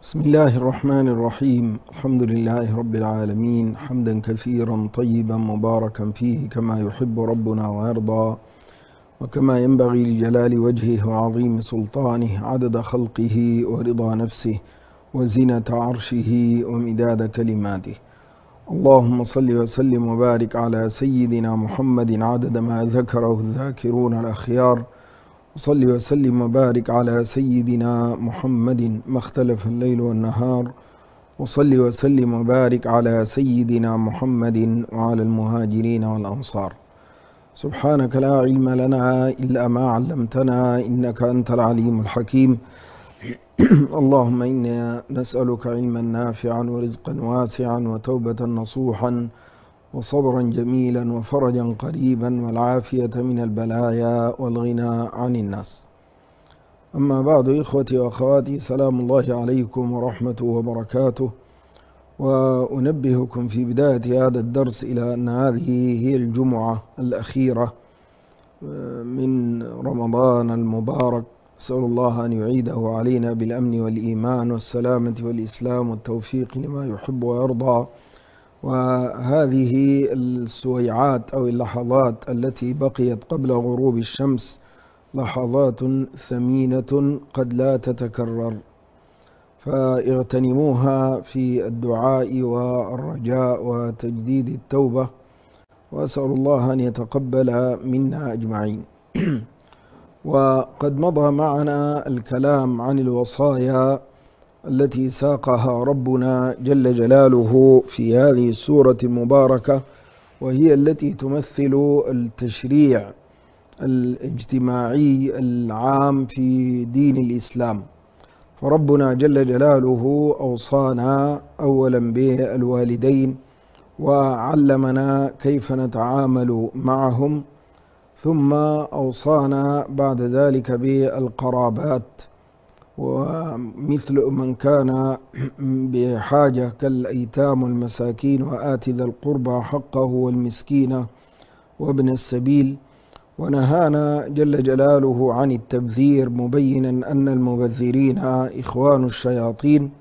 بسم الله الرحمن الرحيم. الحمد لله رب العالمين، حمدا كثيرا طيبا مباركا فيه كما يحب ربنا ويرضى، وكما ينبغي لجلال وجهه وعظيم سلطانه، عدد خلقه ورضا نفسه وزنة عرشه ومداد كلماته. اللهم صل وسلم وبارك على سيدنا محمد عدد ما ذكره الذاكرون الأخيار، وصل وسلم وبارك على سيدنا محمد ما اختلف الليل والنهار، وصل وسلم وبارك على سيدنا محمد وعلى المهاجرين والأنصار. سبحانك لا علم لنا إلا ما علمتنا إنك أنت العليم الحكيم. اللهم إنا نسألك علما نافعا ورزقا واسعا وتوبة نصوحا وصبرا جميلا وفرجا قريبا والعافية من البلايا والغنى عن الناس. أما بعد، إخوتي وأخواتي، سلام الله عليكم ورحمته وبركاته. وأنبهكم في بداية هذا الدرس إلى أن هذه هي الجمعة الأخيرة من رمضان المبارك. أسأل الله أن يعيده علينا بالأمن والإيمان والسلامة والإسلام والتوفيق لما يحب ويرضى. وهذه السويعات أو اللحظات التي بقيت قبل غروب الشمس لحظات ثمينة قد لا تتكرر، فاغتنموها في الدعاء والرجاء وتجديد التوبة، وأسأل الله أن يتقبل منا أجمعين. وقد مضى معنا الكلام عن الوصايا التي ساقها ربنا جل جلاله في هذه السورة المباركة، وهي التي تمثل التشريع الاجتماعي العام في دين الإسلام. فربنا جل جلاله أوصانا أولا بالوالدين، وعلمنا كيف نتعامل معهم، ثم أوصانا بعد ذلك بالقرابات، ومثل من كان بحاجة كالأيتام والمساكين، وآت ذا القربى حقه والمسكين وابن السبيل. ونهانا جل جلاله عن التبذير، مبينا أن المبذرين إخوان الشياطين.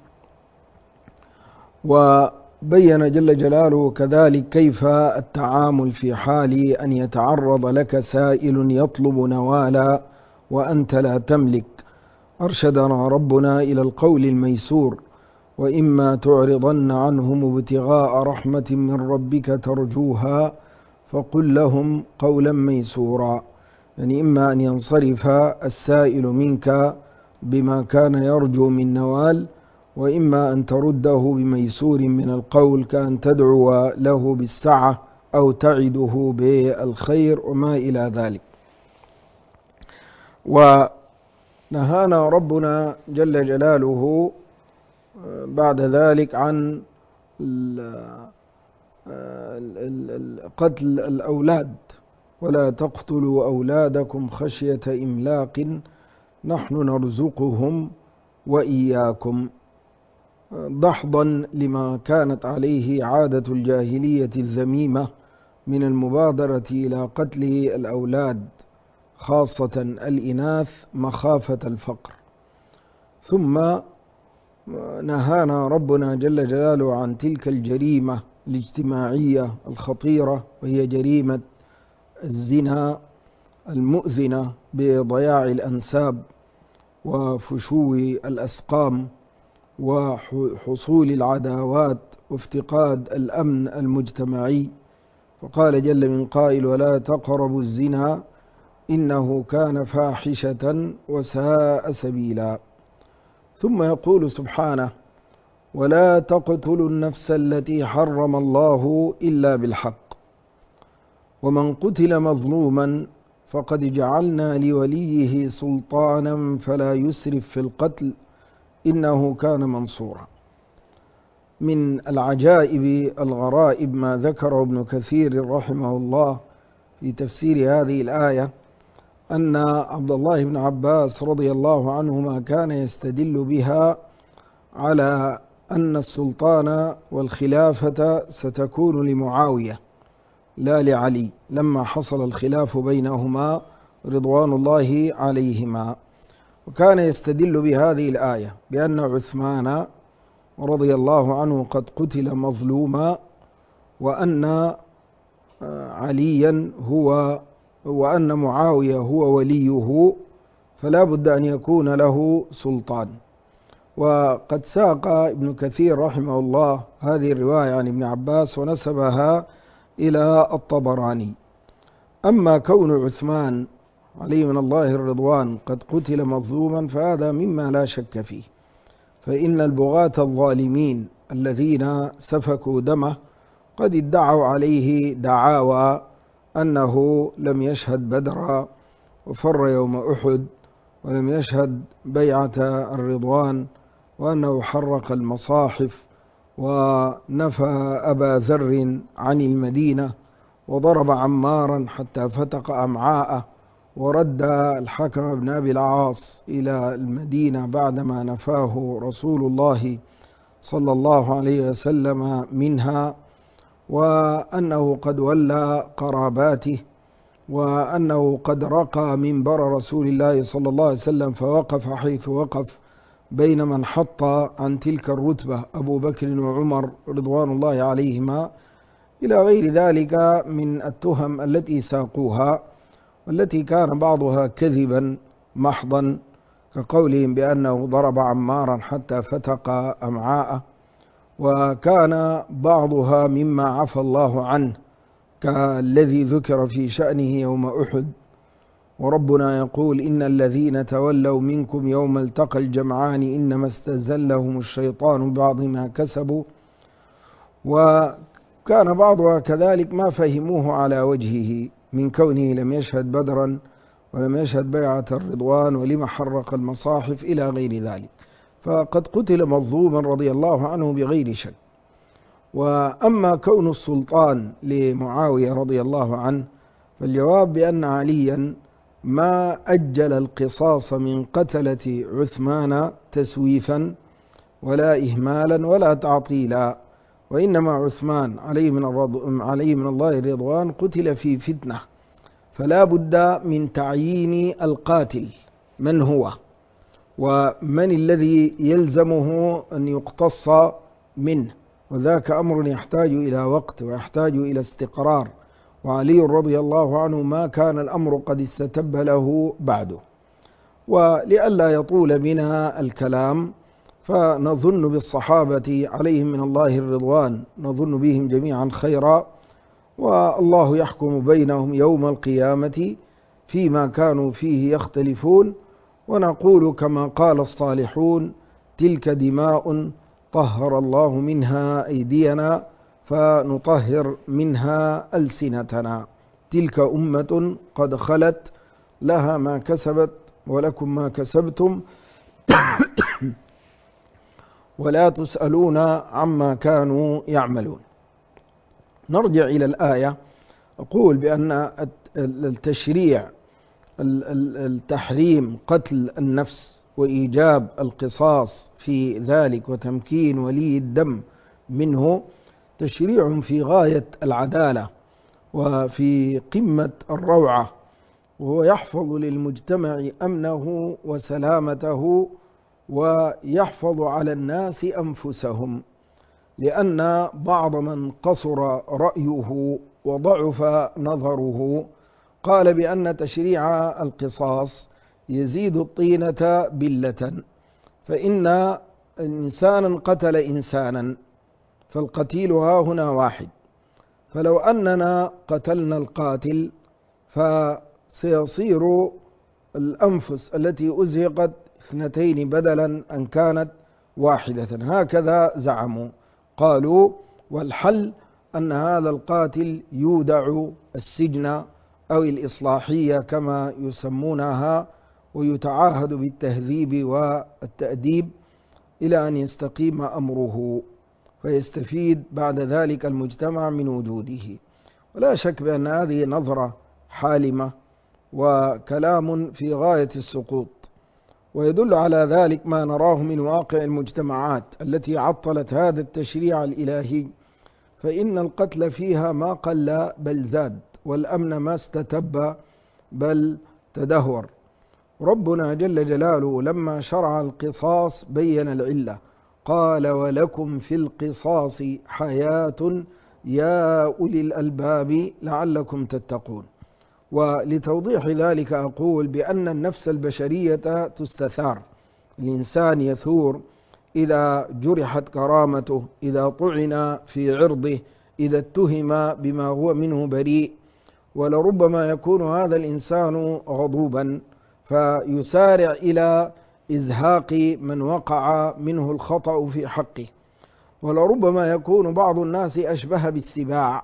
وبين جل جلاله كذلك كيف التعامل في حال أن يتعرض لك سائل يطلب نوالا وأنت لا تملك. أرشدنا ربنا إلى القول الميسور: وإما تعرضن عنهم ابتغاء رحمة من ربك ترجوها فقل لهم قولا ميسورا. يعني إما أن ينصرف السائل منك بما كان يرجو من نوال، وإما أن ترده بميسور من القول، كأن تدعو له بالسعة أو تعده بالخير وما إلى ذلك. ونهانا ربنا جل جلاله بعد ذلك عن قتل الأولاد: ولا تقتلوا أولادكم خشية إملاق نحن نرزقهم وإياكم، دحضا لما كانت عليه عادة الجاهلية الذميمة من المبادرة إلى قتل الأولاد، خاصة الإناث، مخافة الفقر. ثم نهانا ربنا جل جلاله عن تلك الجريمة الاجتماعية الخطيرة، وهي جريمة الزنا المؤذنة بضياع الأنساب وفشو الأسقام وحصول العداوات وافتقاد الأمن المجتمعي. فقال جل من قائل: ولا تقربوا الزنا إنه كان فاحشة وساء سبيلا. ثم يقول سبحانه: ولا تقتلوا النفس التي حرم الله إلا بالحق ومن قتل مظلوما فقد جعلنا لوليه سلطانا فلا يسرف في القتل إنه كان منصورا. من العجائب الغرائب ما ذكره ابن كثير رحمه الله في تفسير هذه الآية أن عبد الله بن عباس رضي الله عنهما كان يستدل بها على أن السلطان والخلافة ستكون لمعاوية لا لعلي، لما حصل الخلاف بينهما رضوان الله عليهما. وكان يستدل بهذه الآية بأن عثمان رضي الله عنه قد قتل مظلوما، وأن عليا وأن معاوية هو وليه، فلا بد أن يكون له سلطان. وقد ساق ابن كثير رحمه الله هذه الرواية عن ابن عباس ونسبها إلى الطبراني. أما كون عثمان عليه من الله الرضوان قد قتل مظلوما فهذا مما لا شك فيه، فإن البغاة الظالمين الذين سفكوا دمه قد ادعوا عليه دعاوى أنه لم يشهد بدرا وفر يوم أحد ولم يشهد بيعة الرضوان، وأنه حرق المصاحف ونفى أبا ذر عن المدينة وضرب عمارا حتى فتق أمعاءه، ورد الحكم بن أبي العاص إلى المدينة بعدما نفاه رسول الله صلى الله عليه وسلم منها، وأنه قد ولى قراباته، وأنه قد رقى منبر رسول الله صلى الله عليه وسلم فوقف حيث وقف بين من حط عن تلك الرتبة أبو بكر وعمر رضوان الله عليهما، إلى غير ذلك من التهم التي ساقوها، والتي كان بعضها كذبا محضا كقولهم بأنه ضرب عمارا حتى فتق أمعاءه، وكان بعضها مما عفى الله عنه كالذي ذكر في شأنه يوم أحد، وربنا يقول إن الذين تولوا منكم يوم التقى الجمعان إنما استزلهم الشيطان ببعض ما كسبوا. وكان بعضها كذلك ما فهموه على وجهه من كونه لم يشهد بدرا ولم يشهد بيعة الرضوان ولما حرق المصاحف إلى غير ذلك، فقد قتل مظلوما رضي الله عنه بغير شك. وأما كون السلطان لمعاوية رضي الله عنه فالجواب بأن عليا ما أجل القصاص من قتلة عثمان تسويفا ولا إهمالا ولا تعطيلا، وإنما عثمان عليه من الله الرضوان قتل في فتنة، فلا بد من تعيين القاتل من هو ومن الذي يلزمه أن يقتص منه، وذاك أمر يحتاج إلى وقت ويحتاج إلى استقرار، وعلي رضي الله عنه ما كان الأمر قد استتب له بعده. ولئلا يطول بنا الكلام فنظن بالصحابة عليهم من الله الرضوان، نظن بهم جميعا خيرا، والله يحكم بينهم يوم القيامة فيما كانوا فيه يختلفون، ونقول كما قال الصالحون: تلك دماء طهر الله منها أيدينا فنطهر منها ألسنتنا، تلك أمة قد خلت لها ما كسبت ولكم ما كسبتم ولا تسألون عما كانوا يعملون. نرجع إلى الآية. أقول بأن التحريم قتل النفس وإيجاب القصاص في ذلك وتمكين ولي الدم منه تشريع في غاية العدالة وفي قمة الروعة، وهو يحفظ للمجتمع أمنه وسلامته ويحفظ على الناس أنفسهم، لأن بعض من قصر رأيه وضعف نظره قال بأن تشريع القصاص يزيد الطينة بلة، فإن إنسانا قتل إنسانا فالقتيل ها هنا واحد، فلو أننا قتلنا القاتل فسيصير الأنفس التي أزهقت اثنتين بدلا أن كانت واحدة، هكذا زعموا. قالوا: والحل أن هذا القاتل يودع السجن أو الإصلاحية كما يسمونها، ويتعاهد بالتهذيب والتأديب إلى أن يستقيم أمره فيستفيد بعد ذلك المجتمع من وجوده. ولا شك بأن هذه نظرة حالمة وكلام في غاية السقوط، ويدل على ذلك ما نراه من واقع المجتمعات التي عطلت هذا التشريع الإلهي، فإن القتل فيها ما قل بل زاد، والأمن ما استتب بل تدهور. ربنا جل جلاله لما شرع القصاص بين العلة، قال: ولكم في القصاص حياة يا أولي الألباب لعلكم تتقون. ولتوضيح ذلك أقول بأن النفس البشرية تستثار، الإنسان يثور إذا جرحت كرامته، إذا طعن في عرضه، إذا اتهم بما هو منه بريء. ولربما يكون هذا الإنسان غضوبا فيسارع إلى إزهاق من وقع منه الخطأ في حقه. ولربما يكون بعض الناس أشبه بالسباع،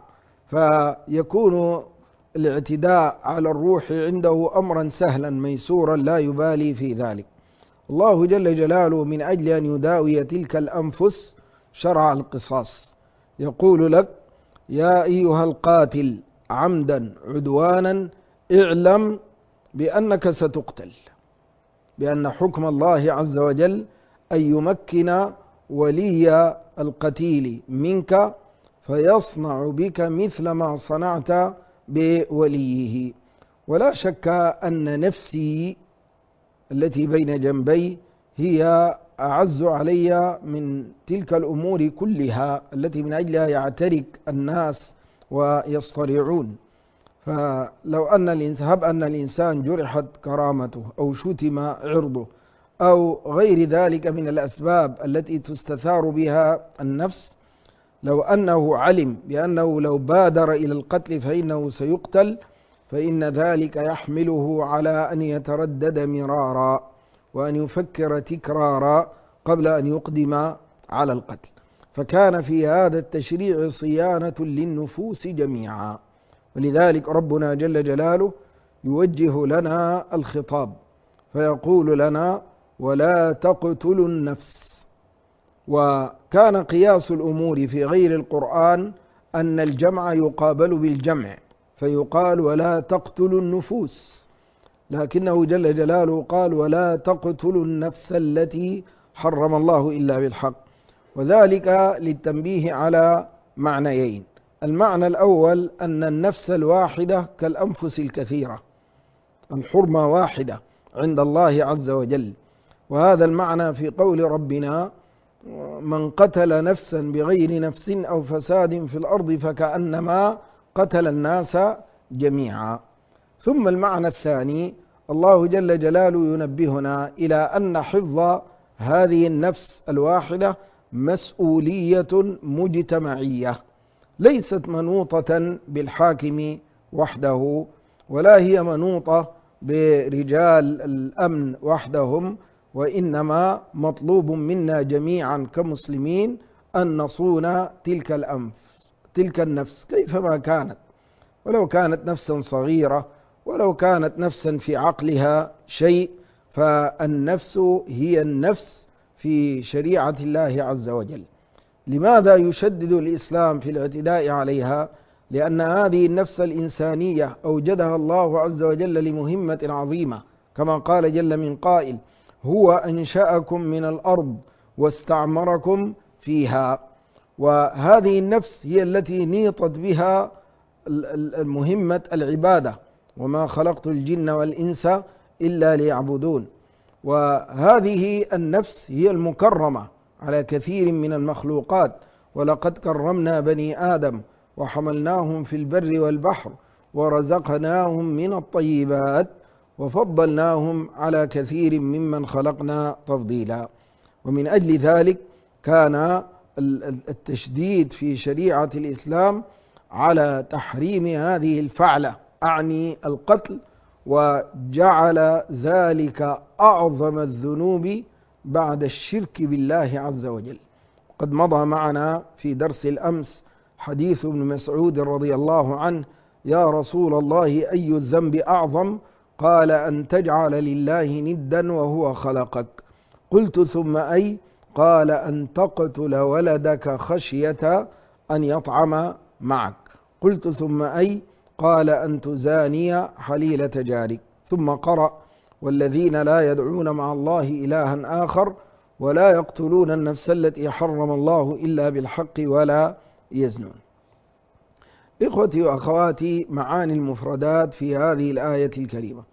فيكون الاعتداء على الروح عنده أمرا سهلا ميسورا لا يبالي في ذلك. الله جل جلاله من أجل أن يداوي تلك الأنفس شرع القصاص، يقول لك: يا أيها القاتل عمدا عدوانا اعلم بأنك ستقتل، بأن حكم الله عز وجل أن يمكن ولي القتيل منك فيصنع بك مثل ما صنعت بوليه. ولا شك أن نفسي التي بين جنبي هي أعز علي من تلك الأمور كلها التي من أجلها يعترك الناس ويصطرعون. فلو أن الإنسان جرحت كرامته أو شتم عرضه أو غير ذلك من الأسباب التي تستثار بها النفس، لو أنه علم بأنه لو بادر إلى القتل فإنه سيقتل، فإن ذلك يحمله على أن يتردد مرارا وأن يفكر تكرارا قبل أن يقدم على القتل. فكان في هذا التشريع صيانة للنفوس جميعا. ولذلك ربنا جل جلاله يوجه لنا الخطاب فيقول لنا: ولا تقتلوا النفس. وكان قياس الأمور في غير القرآن أن الجمع يقابل بالجمع، فيقال: ولا تقتلوا النفوس، لكنه جل جلاله قال: ولا تقتلوا النفس التي حرم الله إلا بالحق. وذلك للتنبيه على معنيين: المعنى الأول أن النفس الواحدة كالأنفس الكثيرة، الحرمة واحدة عند الله عز وجل. وهذا المعنى في قول ربنا: من قتل نفسا بغير نفس أو فساد في الأرض فكأنما قتل الناس جميعا. ثم المعنى الثاني: الله جل جلاله ينبهنا إلى أن حفظ هذه النفس الواحدة مسؤولية مجتمعية، ليست منوطة بالحاكم وحده، ولا هي منوطة برجال الأمن وحدهم، وإنما مطلوب منا جميعا كمسلمين أن نصون تلك النفس كيفما كانت، ولو كانت نفسا صغيرة، ولو كانت نفسا في عقلها شيء، فالنفس هي النفس في شريعة الله عز وجل. لماذا يشدد الإسلام في الاعتداء عليها؟ لأن هذه النفس الإنسانية أوجدها الله عز وجل لمهمة عظيمة، كما قال جل من قائل: هو أنشأكم من الأرض واستعمركم فيها. وهذه النفس هي التي نيطت بها مهمة العبادة: وما خلقت الجن والإنس إلا ليعبدون. وهذه النفس هي المكرمة على كثير من المخلوقات: ولقد كرمنا بني آدم وحملناهم في البر والبحر ورزقناهم من الطيبات وفضلناهم على كثير ممن خلقنا تفضيلا. ومن أجل ذلك كان التشديد في شريعة الإسلام على تحريم هذه الفعلة، أعني القتل، وجعل ذلك أعظم الذنوب بعد الشرك بالله عز وجل. قد مضى معنا في درس الأمس حديث ابن مسعود رضي الله عنه: يا رسول الله أي الذنب أعظم؟ قال: أن تجعل لله ندا وهو خلقك. قلت: ثم أي؟ قال: أن تقتل ولدك خشية أن يطعم معك. قلت: ثم أي؟ قال: أن تزاني حليلة جارك. ثم قرأ: والذين لا يدعون مع الله إلها آخر ولا يقتلون النفس التي حرم الله إلا بالحق ولا يزنون. إخوتي وأخواتي، معاني المفردات في هذه الآية الكريمة: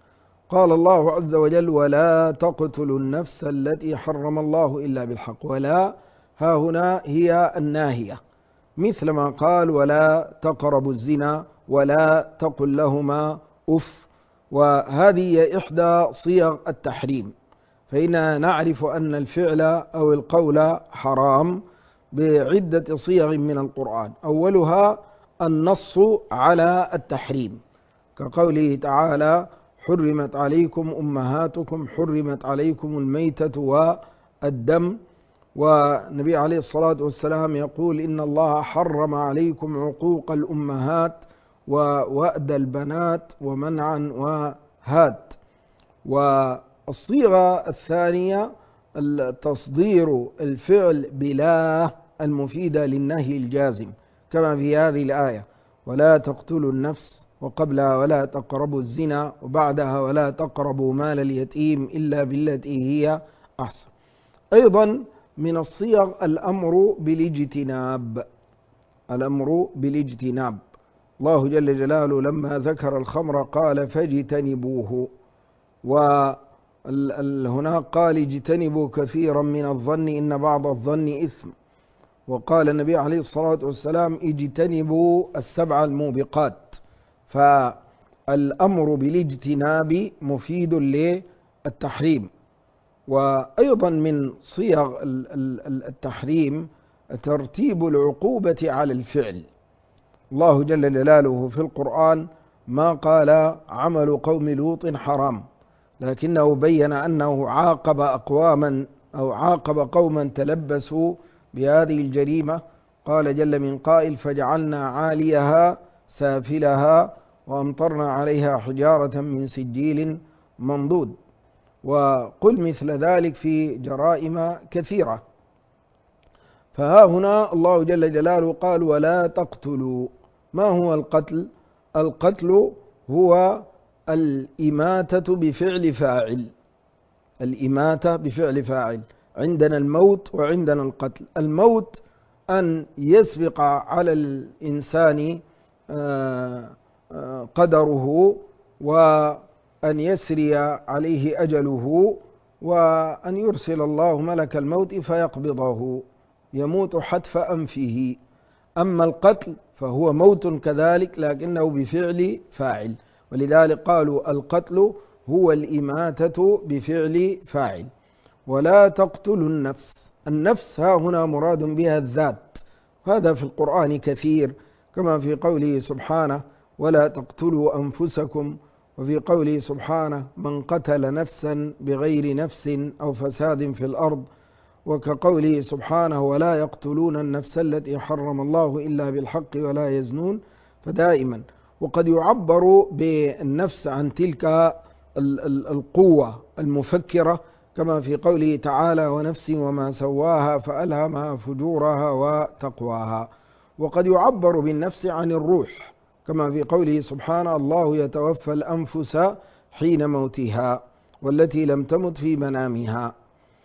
قال الله عز وجل: ولا تقتلوا النفس التي حرم الله إلا بالحق. ولا ها هنا هي الناهية، مثل ما قال: ولا تقربوا الزنا، ولا تقل لهما أف. وهذه هي إحدى صيغ التحريم، فإننا نعرف أن الفعل أو القول حرام بعدة صيغ من القرآن، أولها النص على التحريم، كقوله تعالى: حرمت عليكم أمهاتكم، حرمت عليكم الميتة والدم. والنبي عليه الصلاة والسلام يقول: إن الله حرم عليكم عقوق الأمهات ووأد البنات ومنعا وهات. والصيغة الثانية تصدير الفعل بلا المفيدة للنهي الجازم، كما في هذه الآية: ولا تقتلوا النفس، وقبلها: ولا تقربوا الزنا، وبعدها: ولا تقربوا مال اليتيم إلا بالتي هي أحسن. أيضا من الصيغ الأمر بالاجتناب، الأمر بالاجتناب. الله جل جلاله لما ذكر الخمر قال: فاجتنبوه. وهناك قال: اجتنبوا كثيرا من الظن إن بعض الظن إثم. وقال النبي عليه الصلاة والسلام: اجتنبوا السبع الموبقات. فالأمر بالاجتناب مفيد للتحريم. وأيضا من صيغ التحريم ترتيب العقوبة على الفعل. الله جل جلاله في القرآن ما قال: عمل قوم لوط حرام، لكنه بين أنه عاقب أقواما أو عاقب قوما تلبسوا بهذه الجريمة. قال جل من قائل: فجعلنا عاليها سافلها وأمطرنا عليها حجارة من سجيل منضود. وقل مثل ذلك في جرائم كثيرة. فها هنا الله جل جلاله قال: ولا تقتلوا. ما هو القتل؟ القتل هو الإماتة بفعل فاعل، الإماتة بفعل فاعل. عندنا الموت وعندنا القتل. الموت أن يسبق على الإنسان قدره، وأن يسري عليه أجله، وأن يرسل الله ملك الموت فيقبضه، يموت حتف أنفه. أما القتل فهو موت كذلك، لكنه بفعل فاعل، ولذلك قالوا: القتل هو الإماتة بفعل فاعل. ولا تقتلوا النفس. النفس ها هنا مراد بها الذات، هذا في القرآن كثير، كما في قوله سبحانه: ولا تقتلوا أنفسكم، وفي قوله سبحانه: من قتل نفسا بغير نفس أو فساد في الأرض، وكقوله سبحانه: ولا يقتلون النفس التي حرم الله إلا بالحق ولا يزنون. فدائما وقد يعبر بالنفس عن تلك القوة المفكرة، كما في قوله تعالى: ونفس وما سواها فألهمها فجورها وتقواها. وقد يعبر بالنفس عن الروح، كما في قوله سبحانه: الله يتوفى الأنفس حين موتها والتي لم تمت في منامها.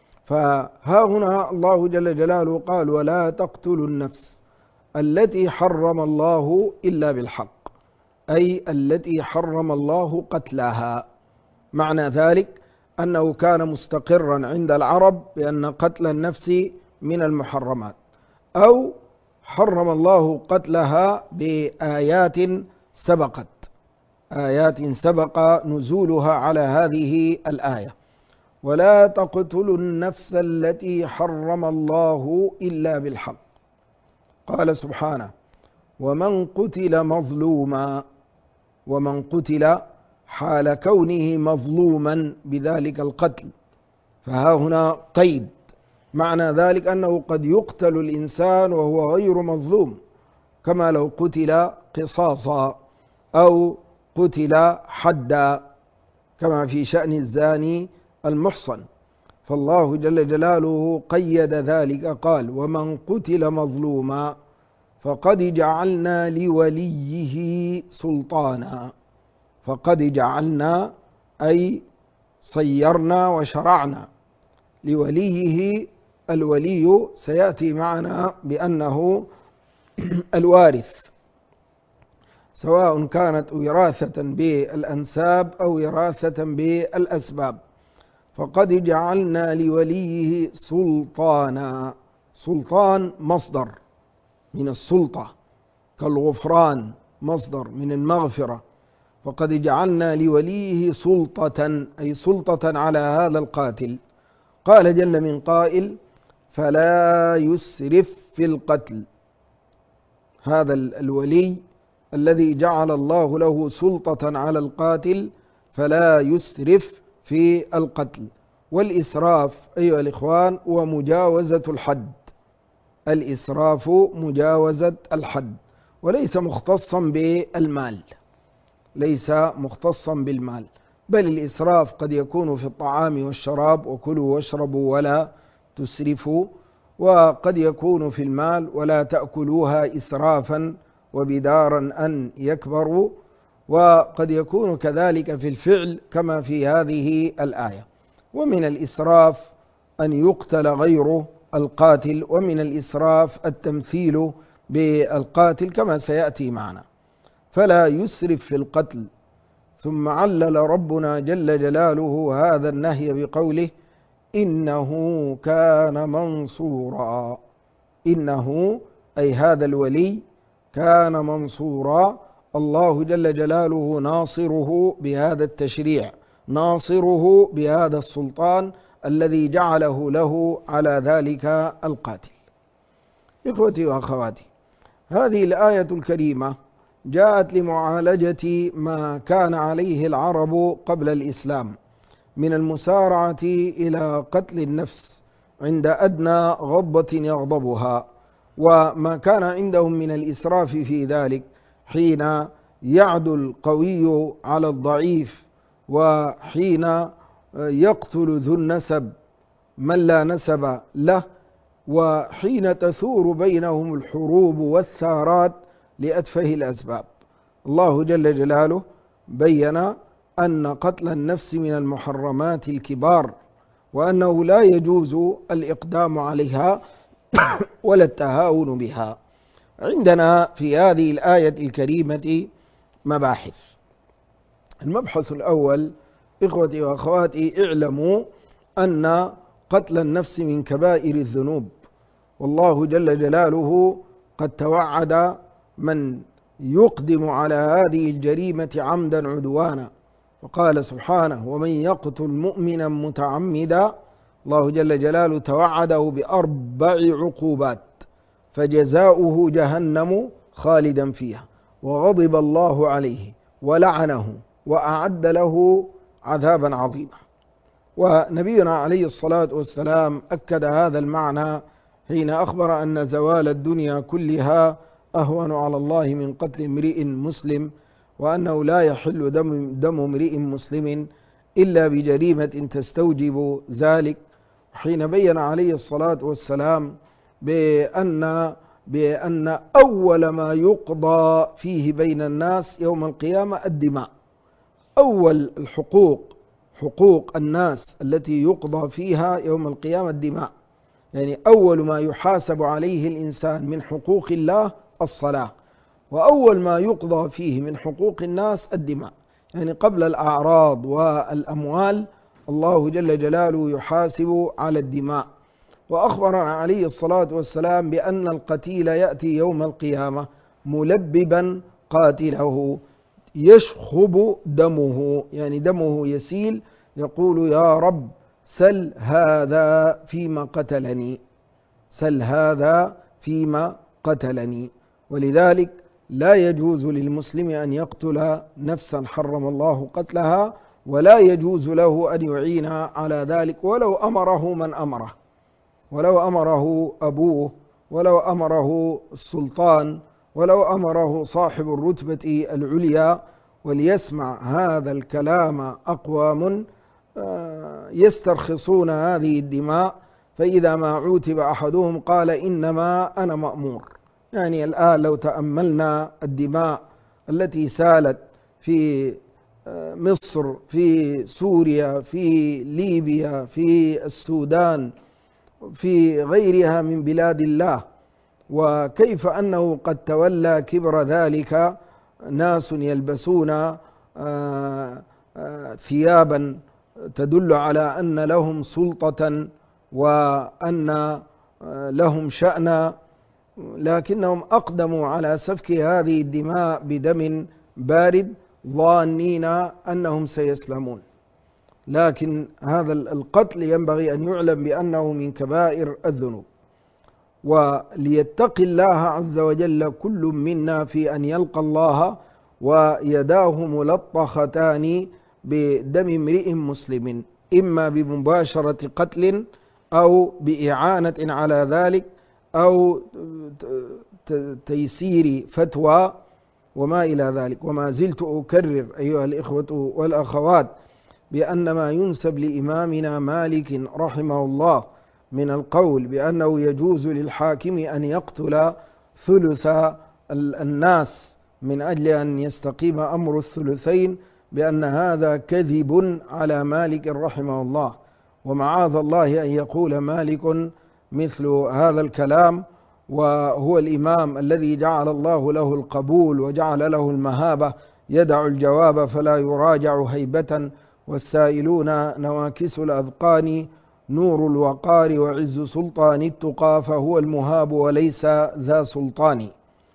فها هنا الله جل جلاله قال: ولا تقتلوا النفس التي حرم الله إلا بالحق، أي التي حرم الله قتلها. معنى ذلك أنه كان مستقرا عند العرب بأن قتل النفس من المحرمات، أو حرم الله قتلها بآيات سبقت، آيات سبق نزولها على هذه الآية: ولا تقتلوا النفس التي حرم الله إلا بالحق. قال سبحانه: ومن قتل مظلوما. ومن قتل حال كونه مظلوما بذلك القتل، فها هنا قيد. معنى ذلك أنه قد يقتل الإنسان وهو غير مظلوم، كما لو قتل قصاصا أو قتل حدا، كما في شأن الزاني المحصن. فالله جل جلاله قيد ذلك، قال: ومن قتل مظلوما فقد جعلنا لوليه سلطانا. فقد جعلنا أي صيرنا وشرعنا لوليه. الولي سيأتي معنا بأنه الوارث، سواء كانت وراثة بالأنساب أو وراثة بالأسباب. فقد جعلنا لوليه سلطانا. سلطان مصدر من السلطة، كالغفران مصدر من المغفرة. فقد جعلنا لوليه سلطة، أي سلطة على هذا القاتل. قال جل من قائل: فلا يسرف في القتل. هذا الولي الذي جعل الله له سلطة على القاتل فلا يسرف في القتل. والإسراف أيها الإخوان هو مجاوزة الحد. الإسراف مجاوزة الحد، وليس مختصا بالمال، ليس مختصا بالمال، بل الإسراف قد يكون في الطعام والشراب: وكلوا واشربوا ولا تسرفوا. وقد يكون في المال: ولا تأكلوها إسرافا وبدارا أن يكبروا. وقد يكون كذلك في الفعل كما في هذه الآية. ومن الإسراف أن يقتل غير القاتل، ومن الإسراف التمثيل بالقاتل كما سيأتي معنا. فلا يسرف في القتل. ثم علل ربنا جل جلاله هذا النهي بقوله: إنه كان منصورا. إنه أي هذا الولي كان منصورا، الله جل جلاله ناصره بهذا التشريع، ناصره بهذا السلطان الذي جعله له على ذلك القاتل. إخوتي وأخواتي، هذه الآية الكريمة جاءت لمعالجة ما كان عليه العرب قبل الإسلام من المسارعة إلى قتل النفس عند أدنى غضبة يغضبها، وما كان عندهم من الإسراف في ذلك حين يعدو القوي على الضعيف، وحين يقتل ذو النسب من لا نسب له، وحين تثور بينهم الحروب والثارات لأتفه الأسباب. الله جل جلاله بين أن قتل النفس من المحرمات الكبار، وأنه لا يجوز الإقدام عليها ولا التهاون بها. عندنا في هذه الآية الكريمة مباحث. المبحث الأول: إخوتي وأخواتي، اعلموا أن قتل النفس من كبائر الذنوب، والله جل جلاله قد توعد من يقدم على هذه الجريمة عمدا عدوانا، وقال سبحانه: ومن يقتل مؤمنا متعمدا. الله جل جلاله توعده بأربع عقوبات: فجزاؤه جهنم خالدا فيها، وغضب الله عليه ولعنه وأعد له عذابا عظيما. ونبينا عليه الصلاة والسلام أكد هذا المعنى حين أخبر أن زوال الدنيا كلها أهون على الله من قتل امرئ مسلم، وأنه لا يحل دم امرئ مسلم إلا بجريمة تستوجب ذلك. حين بين عليه الصلاة والسلام بأن أول ما يقضى فيه بين الناس يوم القيامة الدماء. أول الحقوق، حقوق الناس التي يقضى فيها يوم القيامة الدماء، يعني أول ما يحاسب عليه الإنسان من حقوق الله الصلاة، وأول ما يقضى فيه من حقوق الناس الدماء، يعني قبل الأعراض والأموال الله جل جلاله يحاسب على الدماء. وأخبرنا عليه الصلاة والسلام بأن القتيل يأتي يوم القيامة ملببا قاتله، يشخب دمه، يعني دمه يسيل، يقول: يا رب سل هذا فيما قتلني، سل هذا فيما قتلني. ولذلك لا يجوز للمسلم أن يقتل نفسا حرم الله قتلها، ولا يجوز له أن يعين على ذلك ولو أمره من أمره، ولو أمره أبوه، ولو أمره السلطان، ولو أمره صاحب الرتبة العليا. وليسمع هذا الكلام أقوام يسترخصون هذه الدماء، فإذا ما عوتب أحدهم قال: إنما أنا مأمور. يعني الآن لو تأملنا الدماء التي سالت في مصر، في سوريا، في ليبيا، في السودان، في غيرها من بلاد الله، وكيف أنه قد تولى كبر ذلك ناس يلبسون ثيابا تدل على أن لهم سلطة وأن لهم شأنا، لكنهم أقدموا على سفك هذه الدماء بدم بارد ظانين أنهم سيسلمون. لكن هذا القتل ينبغي أن يعلم بأنه من كبائر الذنوب، وليتقي الله عز وجل كل منا في أن يلقى الله ويداه ملطختان بدم امرئ مسلم، إما بمباشرة قتل أو بإعانة على ذلك أو تيسير فتوى وما إلى ذلك. وما زلت أكرر أيها الإخوة والأخوات بأن ما ينسب لإمامنا مالك رحمه الله من القول بأنه يجوز للحاكم أن يقتل ثلث الناس من أجل أن يستقيم أمر الثلثين، بأن هذا كذب على مالك رحمه الله، ومعاذ الله أن يقول مالك مثل هذا الكلام، وهو الإمام الذي جعل الله له القبول وجعل له المهابة، يدع الجواب فلا يراجع هيبة، والسائلون نواكس الأذقان، نور الوقار وعز سلطان التقى، فهو المهاب وليس ذا سلطان.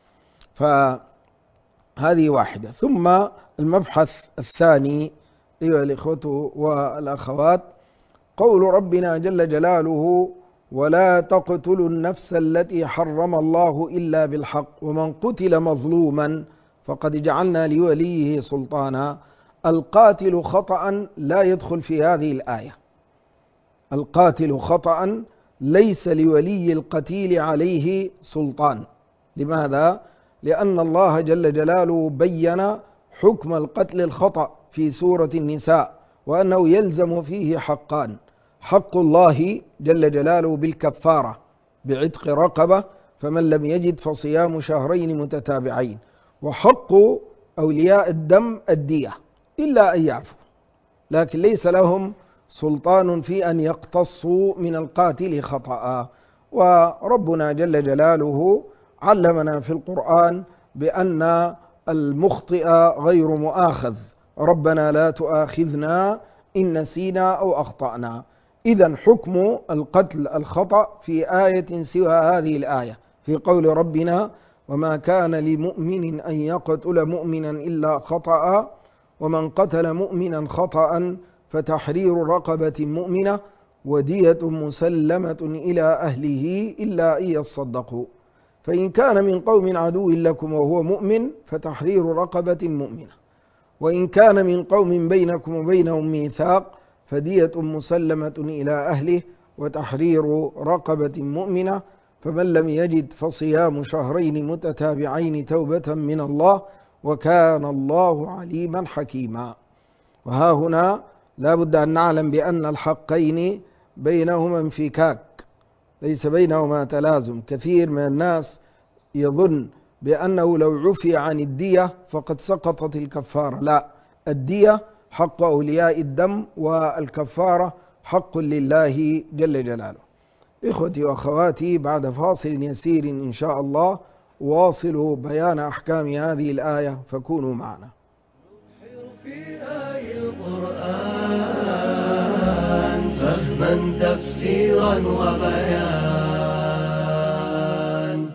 فهذه واحدة. ثم المبحث الثاني أيها الإخوة والأخوات، قول ربنا جل جلاله: ولا تقتلوا النفس التي حرم الله إلا بالحق ومن قتل مظلوما فقد جعلنا لوليه سلطانا. القاتل خطأ لا يدخل في هذه الآية. القاتل خطأ ليس لولي القتيل عليه سلطان. لماذا؟ لأن الله جل جلاله بين حكم القتل الخطأ في سورة النساء، وأنه يلزم فيه حقان: حق الله جل جلاله بالكفارة بعتق رقبة، فمن لم يجد فصيام شهرين متتابعين، وحق أولياء الدم الدية إلا أن يعفوا، لكن ليس لهم سلطان في أن يقتصوا من القاتل خطأ. وربنا جل جلاله علمنا في القرآن بأن المخطئ غير مؤاخذ: ربنا لا تؤاخذنا إن نسينا أو أخطأنا. إذن حكم القتل الخطأ في آية سوى هذه الآية في قول ربنا: وما كان لمؤمن أن يقتل مؤمنا إلا خطأ ومن قتل مؤمنا خطأ فتحرير رقبة مؤمنة ودية مسلمة إلى أهله إلا أن يصدقوا، فإن كان من قوم عدو لكم وهو مؤمن فتحرير رقبة مؤمنة، وإن كان من قوم بينكم وبينهم ميثاق فدية مسلمة إلى أهله وتحرير رقبة مؤمنة، فمن لم يجد فصيام شهرين متتابعين توبة من الله وكان الله عليما حكيما. وها هنا لا بد أن نعلم بأن الحقين بينهما انفكاك، ليس بينهما تلازم. كثير من الناس يظن بأنه لو عفي عن الدية فقد سقطت الكفارة. لا، الدية حق أولياء الدم والكفارة حق لله جل جلاله. إخوتي وأخواتي، بعد فاصل يسير إن شاء الله واصلوا بيان أحكام هذه الآية، فكونوا معنا. في آي القرآن فهما تفسيرا وبيان.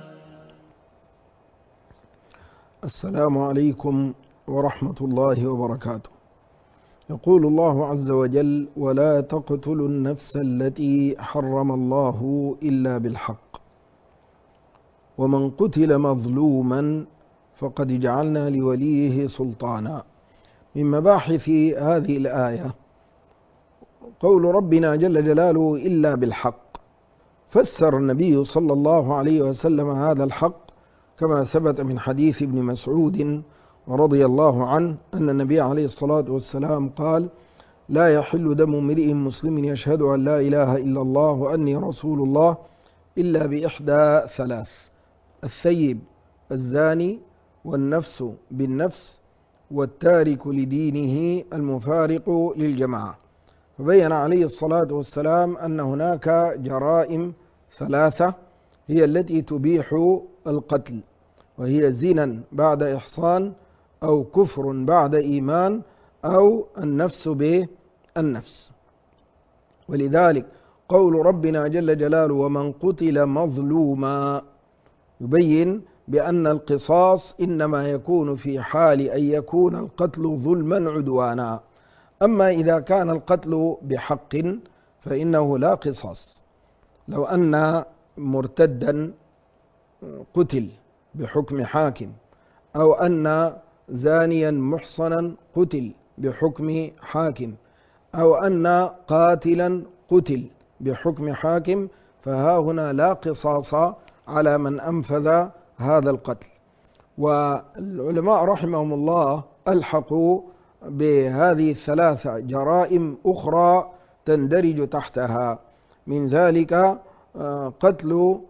السلام عليكم ورحمة الله وبركاته. يقول الله عز وجل: ولا تقتلوا النفس التي حرم الله إلا بالحق ومن قتل مظلوما فقد جعلنا لوليه سلطانا. من مباحث هذه الآية قول ربنا جل جلاله إلا بالحق. فسر النبي صلى الله عليه وسلم هذا الحق كما ثبت من حديث ابن مسعود رضي الله عنه أن النبي عليه الصلاة والسلام قال: لا يحل دم امرئ مسلم يشهد أن لا إله إلا الله وأني رسول الله إلا بإحدى ثلاث: الثيب الزاني والنفس بالنفس والتارك لدينه المفارق للجماعة. فبين عليه الصلاة والسلام أن هناك جرائم ثلاثة هي التي تبيح القتل، وهي زنا بعد إحصان أو كفر بعد إيمان أو النفس بالنفس. ولذلك قول ربنا جل جلاله ومن قتل مظلوما يبين بأن القصاص إنما يكون في حال أن يكون القتل ظلما عدوانا. أما إذا كان القتل بحق فإنه لا قصاص. لو أن مرتدا قتل بحكم حاكم، أو أن زانيا محصنا قتل بحكم حاكم، أو أن قاتلا قتل بحكم حاكم، فها هنا لا قصاص على من أنفذ هذا القتل. والعلماء رحمهم الله ألحقوا بهذه الثلاثة جرائم أخرى تندرج تحتها، من ذلك قتل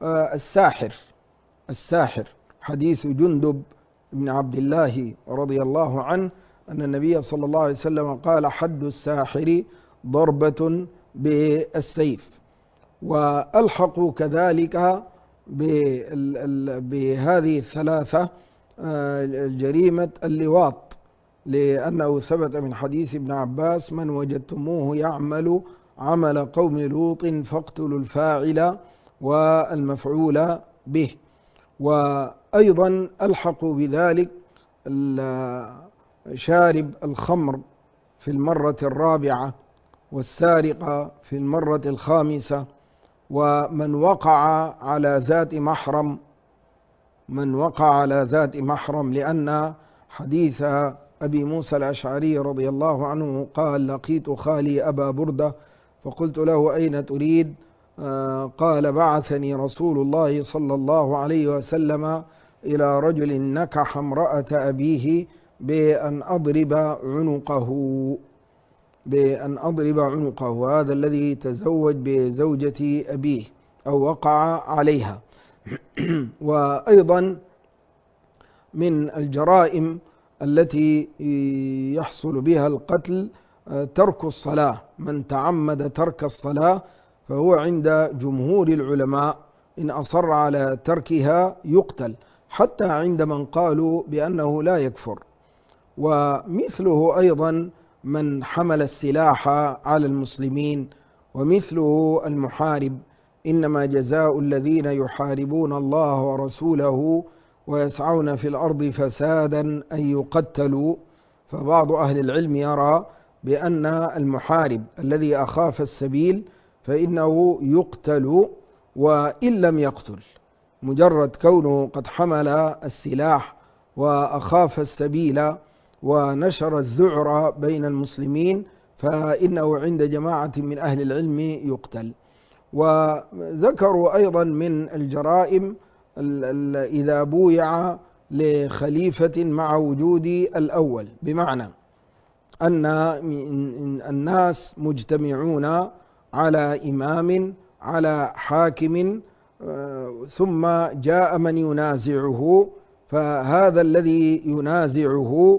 الساحر. حديث جندب بن عبد الله رضي الله عنه أن النبي صلى الله عليه وسلم قال حد الساحر ضربة بالسيف. وألحقوا كذلك بهذه الثلاثة جريمة اللواط، لأنه ثبت من حديث ابن عباس من وجدتموه يعمل عمل قوم لوط فاقتلوا الفاعل والمفعول به. وأيضا ألحقوا بذلك شارب الخمر في المرة الرابعة، والسارق في المرة الخامسة، ومن وقع على ذات محرم، لأن حديث أبي موسى الأشعري رضي الله عنه قال لقيت خالي أبا بردة فقلت له أين تريد؟ قال بعثني رسول الله صلى الله عليه وسلم إلى رجل نكح امرأة أبيه بأن أضرب عنقه، هذا الذي تزوج بزوجة أبيه أو وقع عليها. وأيضا من الجرائم التي يحصل بها القتل ترك الصلاة. من تعمد ترك الصلاة فهو عند جمهور العلماء إن أصر على تركها يقتل، حتى عند من قالوا بأنه لا يكفر. ومثله أيضا من حمل السلاح على المسلمين، ومثله المحارب. إنما جزاء الذين يحاربون الله ورسوله ويسعون في الأرض فسادا أن يقتلوا. فبعض أهل العلم يرى بأن المحارب الذي أخاف السبيل فإنه يقتل، وإن لم يقتل مجرد كونه قد حمل السلاح وأخاف السبيل ونشر الذعر بين المسلمين فإنه عند جماعة من أهل العلم يقتل. وذكروا أيضا من الجرائم إذا بويع لخليفة مع وجود الأول، بمعنى أن الناس مجتمعون على إمام على حاكم ثم جاء من ينازعه، فهذا الذي ينازعه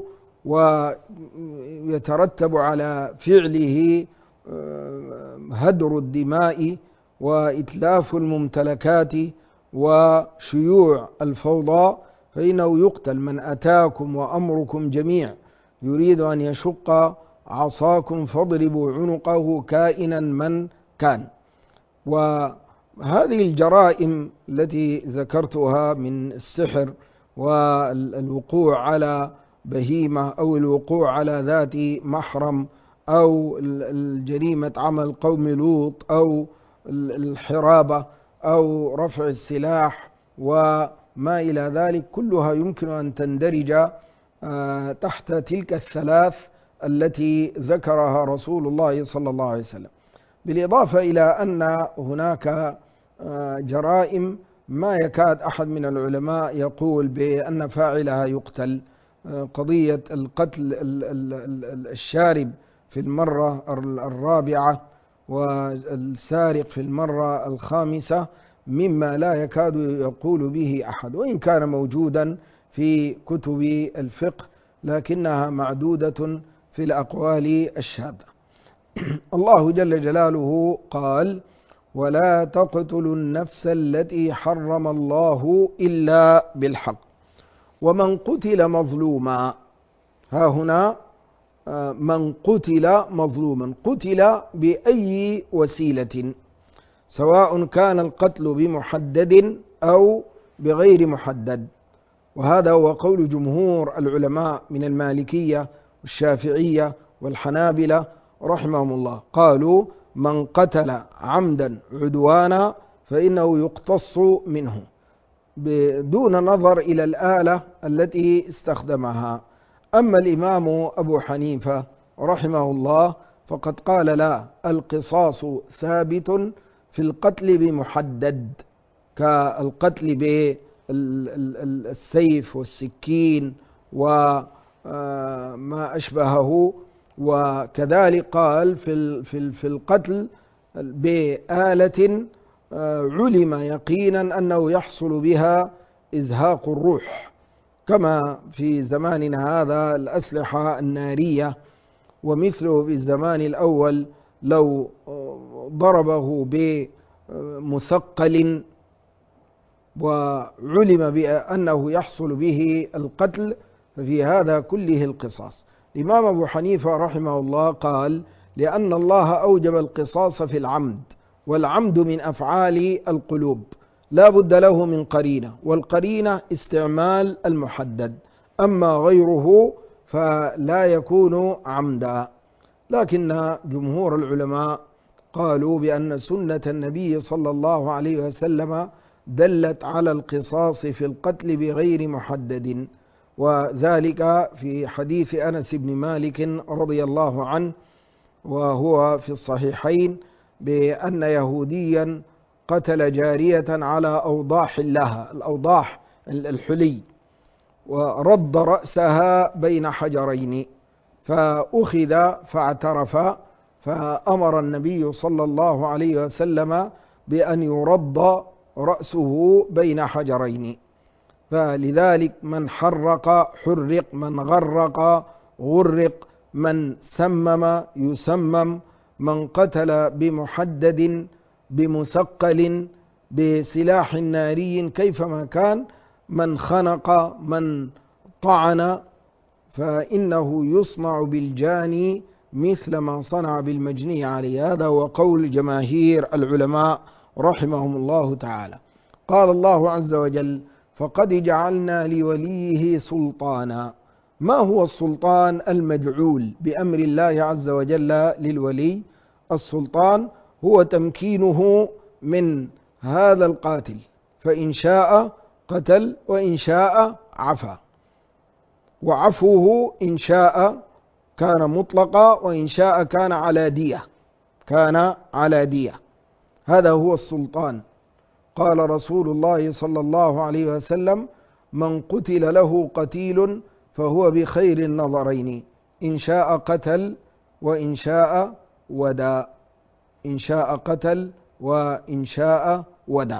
ويترتب على فعله هدر الدماء وإتلاف الممتلكات وشيوع الفوضى، فإنه يقتل. من أتاكم وأمركم جميع يريد أن يشق عصاكم فاضربوا عنقه كائنا من كان. وهذه الجرائم التي ذكرتها من السحر والوقوع على بهيمة أو الوقوع على ذات محرم أو الجريمة عمل قوم لوط أو الحرابة أو رفع السلاح وما إلى ذلك، كلها يمكن أن تندرج تحت تلك الثلاث التي ذكرها رسول الله صلى الله عليه وسلم. بالإضافة إلى أن هناك جرائم ما يكاد أحد من العلماء يقول بأن فاعلها يقتل. قضية القتل الشارب في المرة الرابعة والسارق في المرة الخامسة مما لا يكاد يقول به أحد، وإن كان موجودا في كتب الفقه لكنها معدودة في الأقوال الشاذة. الله جل جلاله قال ولا تقتلوا النفس التي حرم الله إلا بالحق ومن قتل مظلوما. ها هنا من قتل مظلوما، قتل بأي وسيلة، سواء كان القتل بمحدد أو بغير محدد. وهذا هو قول جمهور العلماء من المالكية والشافعية والحنابلة رحمهم الله، قالوا من قتل عمدا عدوانا فإنه يقتص منه بدون نظر إلى الآلة التي استخدمها. أما الإمام أبو حنيفة رحمه الله فقد قال لا، القصاص ثابت في القتل بمحدد، كالقتل بالسيف والسكين وما أشبهه. وكذلك قال في القتل بآلة علم يقينا أنه يحصل بها إزهاق الروح، كما في زماننا هذا الأسلحة النارية. ومثله في الزمان الأول لو ضربه بمثقل وعلم بأنه يحصل به القتل، ففي هذا كله القصاص. الإمام أبو حنيفة رحمه الله قال لأن الله أوجب القصاص في العمد، والعمد من أفعال القلوب لا بد له من قرينة، والقرينة استعمال المحدد، أما غيره فلا يكون عمدا. لكن جمهور العلماء قالوا بأن سنة النبي صلى الله عليه وسلم دلت على القصاص في القتل بغير محدد، وذلك في حديث أنس بن مالك رضي الله عنه، وهو في الصحيحين، بأن يهوديا قتل جارية على أوضاح لها، الأوضاح الحلي، ورد رأسها بين حجرين، فأخذ فاعترف، فأمر النبي صلى الله عليه وسلم بأن يرد رأسه بين حجرين. فلذلك من حرق حرق، من غرق غرق، من سمم يسمم، من قتل بمحدد بمثقل بسلاح ناري كيفما كان، من خنق من طعن، فإنه يصنع بالجاني مثل ما صنع بالمجني عليه. هذا هو قول جماهير العلماء رحمهم الله تعالى. قال الله عز وجل فقد جعلنا لوليه سلطانا. ما هو السلطان المجعول بأمر الله عز وجل للولي؟ السلطان هو تمكينه من هذا القاتل، فإن شاء قتل وإن شاء عفا، وعفوه إن شاء كان مطلقا وإن شاء كان على دية. هذا هو السلطان. قال رسول الله صلى الله عليه وسلم من قتل له قتيل فهو بخير النظرين، إن شاء قتل وإن شاء ودى، إن شاء قتل وإن شاء ودى.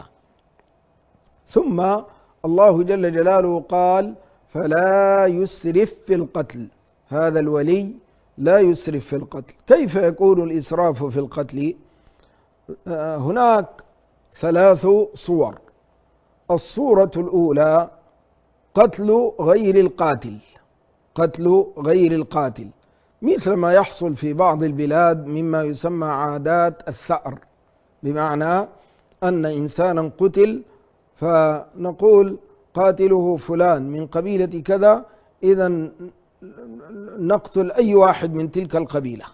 ثم الله جل جلاله قال فلا يسرف في القتل، هذا الولي لا يسرف في القتل. كيف يكون الإسراف في القتل؟ هناك 3 صور. الصورة الأولى قتل غير القاتل، قتل غير القاتل، مثل ما يحصل في بعض البلاد مما يسمى عادات الثأر، بمعنى أن إنسانا قتل فنقول قاتله فلان من قبيلة كذا، إذن نقتل أي واحد من تلك القبيلة،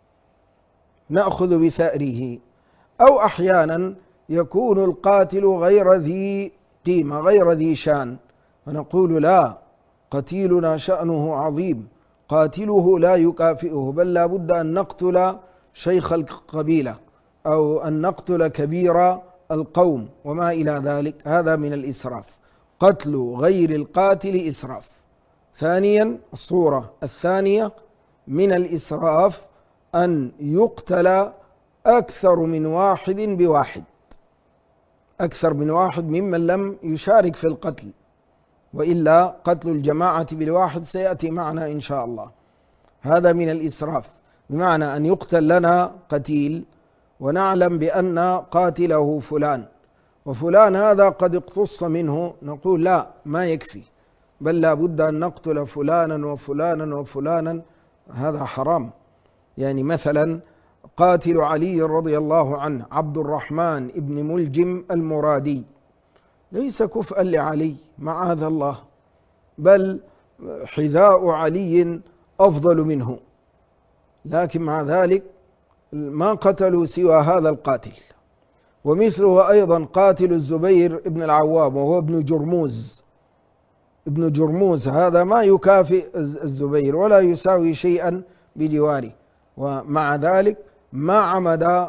نأخذ بثأره. أو أحيانا يكون القاتل غير ذي قيمة، غير ذي شان، فنقول لا، قتيلنا شأنه عظيم، قاتله لا يكافئه، بل لا بد أن نقتل شيخ القبيلة أو أن نقتل كبير القوم وما إلى ذلك. هذا من الإسراف، قتل غير القاتل إسراف. ثانيا، الصورة الثانية من الإسراف أن يقتل أكثر من واحد بواحد، أكثر من واحد ممن لم يشارك في القتل، وإلا قتل الجماعة بالواحد سيأتي معنا إن شاء الله. هذا من الإسراف، بمعنى أن يقتل لنا قتيل ونعلم بأن قاتله فلان، وفلان هذا قد اقتص منه، نقول لا، ما يكفي، بل لا بد أن نقتل فلانا وفلانا وفلانا، هذا حرام. يعني مثلا قاتل علي رضي الله عنه عبد الرحمن بن ملجم المرادي ليس كفءا لعلي معاذ الله، بل حذاء علي أفضل منه، لكن مع ذلك ما قتلوا سوى هذا القاتل. ومثله أيضا قاتل الزبير بن العوام وهو ابن جرموز. ابن جرموز هذا ما يكافئ الزبير ولا يساوي شيئا بجواره، ومع ذلك ما عمد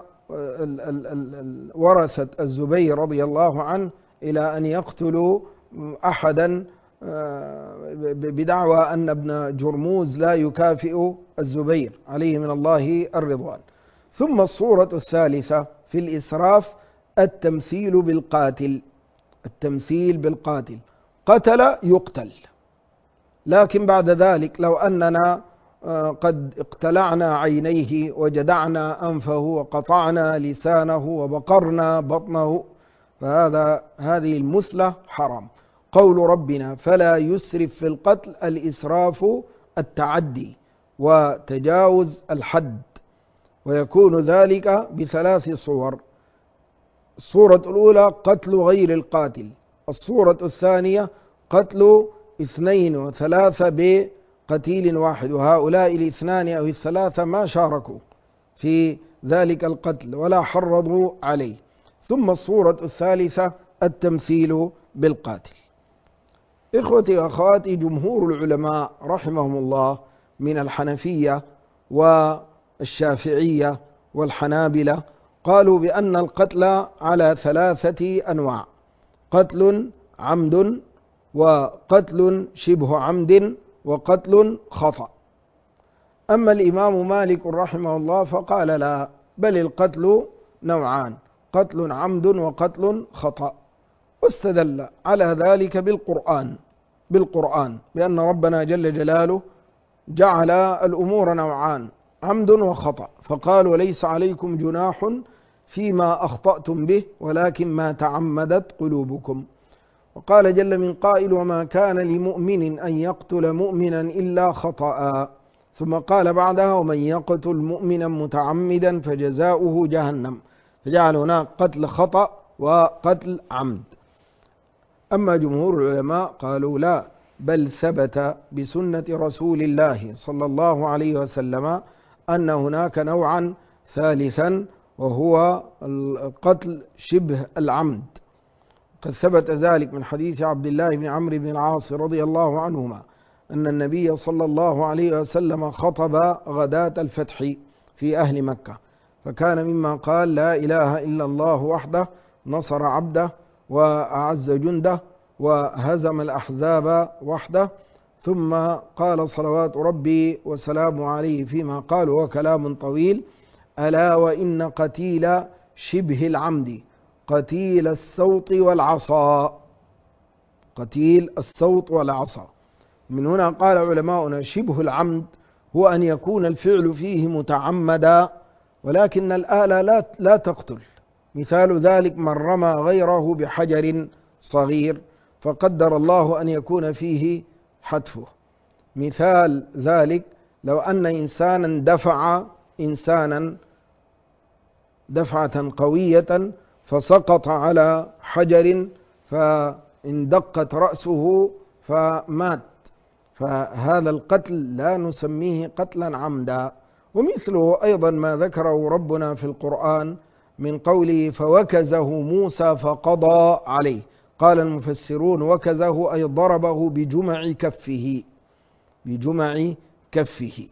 ورثة الزبير رضي الله عنه إلى أن يقتلوا أحدا بدعوى أن ابن جرموز لا يكافئ الزبير عليه من الله الرضوان. ثم الصورة الثالثة في الإسراف التمثيل بالقاتل. التمثيل بالقاتل، قتل يقتل، لكن بعد ذلك لو أننا قد اقتلعنا عينيه وجدعنا أنفه وقطعنا لسانه وبقرنا بطنه، هذه المثلة حرام. قول ربنا فلا يسرف في القتل، الإسراف التعدي وتجاوز الحد، ويكون ذلك بثلاث صور. الصورة الأولى قتل غير القاتل، الصورة الثانية قتل 2 و3 بقتيل واحد، وهؤلاء الاثنان أو الثلاثة ما شاركوا في ذلك القتل ولا حرضوا عليه. ثم الصورة الثالثة التمثيل بالقاتل. إخوتي وأخواتي، جمهور العلماء رحمهم الله من الحنفية والشافعية والحنابلة قالوا بأن القتل على 3 أنواع: قتل عمد، وقتل شبه عمد، وقتل خطأ. أما الإمام مالك رحمه الله فقال لا، بل القتل نوعان: قتل عمد وقتل خطأ. واستدل على ذلك بالقرآن بأن ربنا جل جلاله جعل الأمور نوعان: عمد وخطأ، فقال وليس عليكم جناح فيما أخطأتم به ولكن ما تعمدت قلوبكم. وقال جل من قائل وما كان لمؤمن أن يقتل مؤمنا إلا خطأ، ثم قال بعدها ومن يقتل مؤمنا متعمدا فجزاؤه جهنم، فجعل هناك قتل خطأ وقتل عمد. أما جمهور العلماء قالوا لا، بل ثبت بسنة رسول الله صلى الله عليه وسلم أن هناك نوعا ثالثا وهو القتل شبه العمد. قد ثبت ذلك من حديث عبد الله بن عمرو بن العاص رضي الله عنهما أن النبي صلى الله عليه وسلم خطب غداة الفتح في أهل مكة، فكان مما قال لا إله إلا الله وحده نصر عبده وأعز جنده وهزم الأحزاب وحده، ثم قال صلوات ربي وسلامه عليه فيما قال وهو كلام طويل: ألا وإن قتيل شبه العمد قتيل السوط والعصا. قتيل السوط والعصا. من هنا قال علماؤنا شبه العمد هو أن يكون الفعل فيه متعمدا ولكن الآلة لا تقتل. مثال ذلك من رمى غيره بحجر صغير فقدر الله أن يكون فيه حتفه. مثال ذلك لو أن إنسانا دفع إنسانا دفعة قوية فسقط على حجر فاندقت رأسه فمات، فهذا القتل لا نسميه قتلا عمدا. ومثله أيضا ما ذكره ربنا في القرآن من قوله فوكزه موسى فقضى عليه. قال المفسرون وكزه أي ضربه بجمع كفه،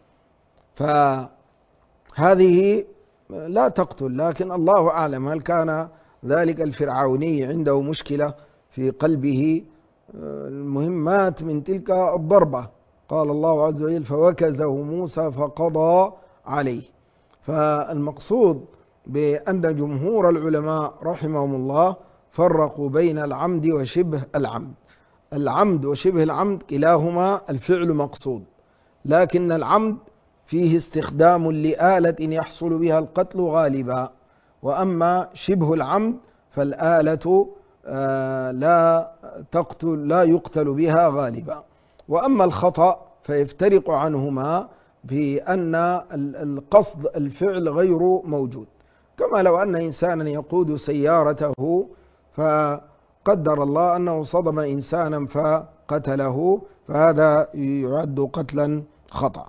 فهذه لا تقتل، لكن الله أعلم هل كان ذلك الفرعوني عنده مشكلة في قلبه. المهم مات من تلك الضربة. قال الله عز وجل فوكزه موسى فقضى عليه. فالمقصود بأن جمهور العلماء رحمهم الله فرقوا بين العمد وشبه العمد. العمد وشبه العمد كلاهما الفعل مقصود، لكن العمد فيه استخدام لآلة يحصل بها القتل غالبا، وأما شبه العمد فالآلة لا يقتل بها غالبا. وأما الخطأ فيفترق عنهما بأن القصد الفعل غير موجود، كما لو أن إنسانا يقود سيارته فقدر الله أنه صدم إنسانا فقتله، فهذا يعد قتلا خطأ.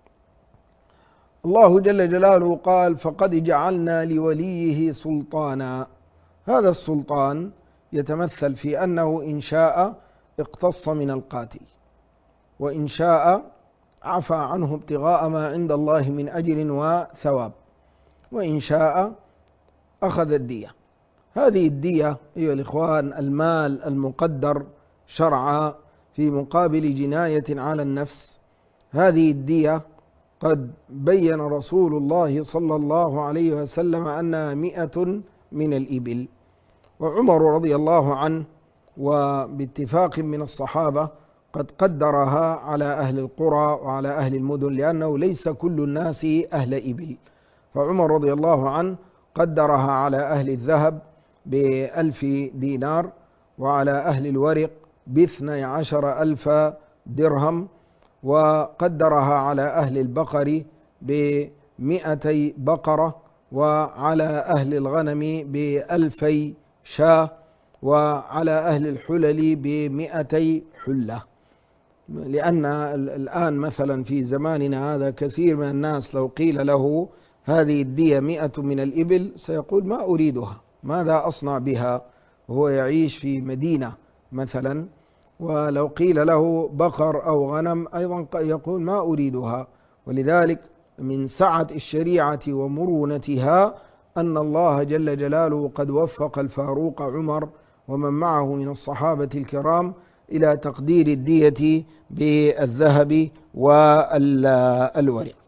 الله جل جلاله قال: فقد جعلنا لوليه سلطانا. هذا السلطان يتمثل في أنه إن شاء اقتص من القاتل، وإن شاء عفى عنه ابتغاء ما عند الله من أجر وثواب، وإن شاء أخذ الدية. هذه الدية أيها الإخوان المال المقدر شرعا في مقابل جناية على النفس. هذه الدية قد بين رسول الله صلى الله عليه وسلم أنها 100 من الإبل، وعمر رضي الله عنه وباتفاق من الصحابة قد قدرها على أهل القرى وعلى أهل المدن، لأنه ليس كل الناس أهل إبل. فعمر رضي الله عنه قدرها على أهل الذهب ب1000 دينار، وعلى أهل الورق ب12,000 درهم، وقدرها على أهل البقر ب200 بقرة، وعلى أهل الغنم ب2000 شاة، وعلى أهل الحلل ب200 حلة. لأن الآن مثلا في زماننا هذا كثير من الناس لو قيل له هذه الدية 100 من الإبل سيقول: ما أريدها، ماذا أصنع بها؟ وهو يعيش في مدينة مثلا. ولو قيل له بقر أو غنم أيضا يقول: ما أريدها. ولذلك من سعة الشريعة ومرونتها أن الله جل جلاله قد وفق الفاروق عمر ومن معه من الصحابة الكرام إلى تقدير الدية بالذهب والورق.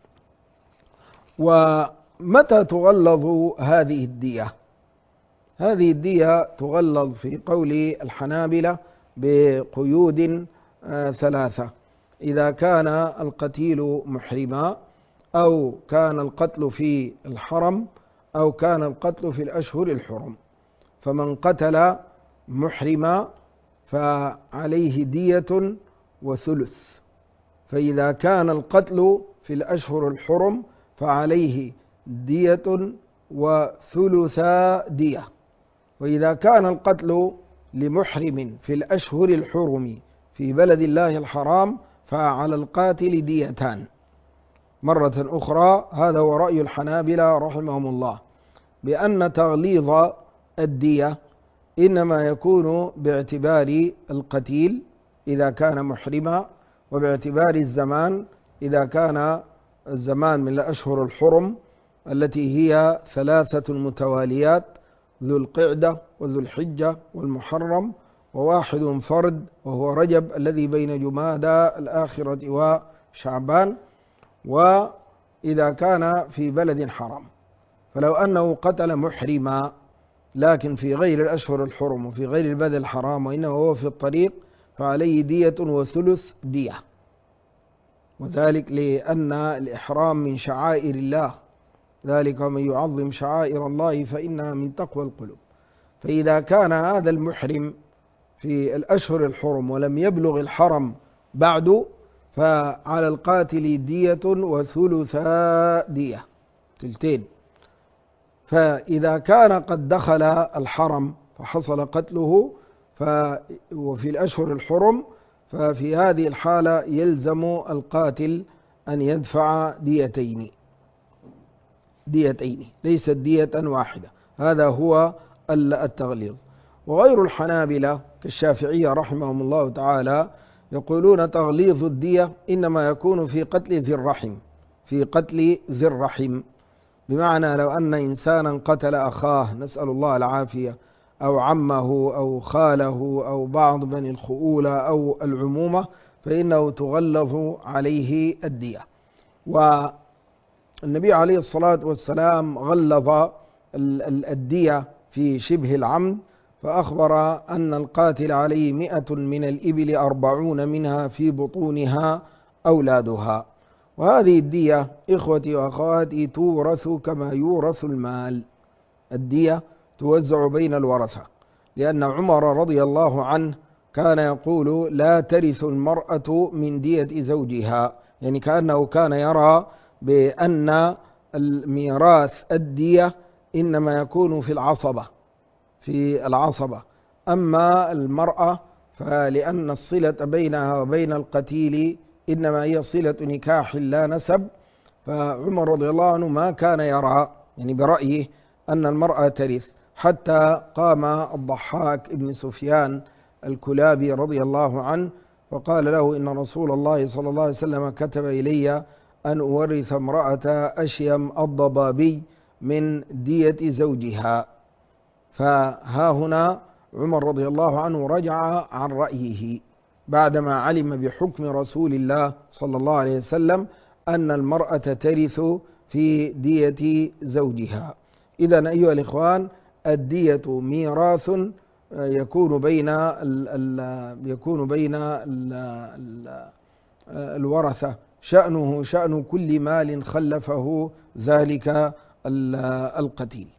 ومتى تغلظ هذه الدية؟ هذه الدية تغلظ في قول الحنابلة بقيود 3: إذا كان القتيل محرما، أو كان القتل في الحرم، أو كان القتل في الأشهر الحرم. فمن قتل محرما فعليه دية وثلث، فإذا كان القتل في الأشهر الحرم فعليه دية وثلثا دية. وإذا كان القتل لمحرم في الأشهر الحرم في بلد الله الحرام فعلى القاتل ديتان. مرة أخرى هذا هو رأي الحنابلة رحمهم الله، بأن تغليظ الدية إنما يكون باعتبار القتيل إذا كان محرما، وباعتبار الزمان إذا كان الزمان من الأشهر الحرم التي هي 3 متواليات: ذو القعدة وذو الحجة والمحرم، وواحد فرد وهو رجب الذي بين جمادى الآخرة وشعبان. وإذا كان في بلد حرام، فلو أنه قتل محرما لكن في غير الأشهر الحرم وفي غير البلد الحرام وإنه هو في الطريق فعليه دية وثلث دية، وذلك لأن الإحرام من شعائر الله، ذلك ومن يعظم شعائر الله فإنها من تقوى القلوب. فإذا كان هذا المحرم في الأشهر الحرم ولم يبلغ الحرم بعد فعلى القاتل دية وثلثا دية، تلتين. فإذا كان قد دخل الحرم فحصل قتله وفي الأشهر الحرم، ففي هذه الحالة يلزم القاتل أن يدفع ديتين ليست دية واحدة. هذا هو التغليظ. وغير الحنابلة كالشافعية رحمهم الله تعالى يقولون تغليظ الدية إنما يكون في قتل ذي الرحم، بمعنى لو أن إنسانا قتل أخاه، نسأل الله العافية، أو عمه أو خاله أو بعض بني الخؤولة أو العمومة، فإنه تغلظ عليه الدية. والنبي عليه الصلاة والسلام غلظ الدية في شبه العمد، فأخبر أن القاتل عليه 100 من الإبل 40 منها في بطونها أولادها. وهذه الدية إخوتي وأخواتي تورث كما يورث المال. الدية توزع بين الورثة، لأن عمر رضي الله عنه كان يقول لا ترث المرأة من دية زوجها، يعني كأنه كان يرى بأن الميراث الدية إنما يكون في العصبة، أما المرأة فلأن الصلة بينها وبين القتيل إنما هي صلة نكاح لا نسب، فعمر رضي الله عنه ما كان يرى يعني برأيه أن المرأة ترث، حتى قام الضحاك ابن سفيان الكلابي رضي الله عنه وقال له إن رسول الله صلى الله عليه وسلم كتب إلي أن أورث امرأة أشيم الضبابي من دية زوجها. فها هنا عمر رضي الله عنه رجع عن رأيه بعدما علم بحكم رسول الله صلى الله عليه وسلم أن المرأة ترث في دية زوجها. إذن أيها الإخوان، الدية ميراث يكون بين الورثة، شأنه شأن كل مال خلفه ذلك القتيل.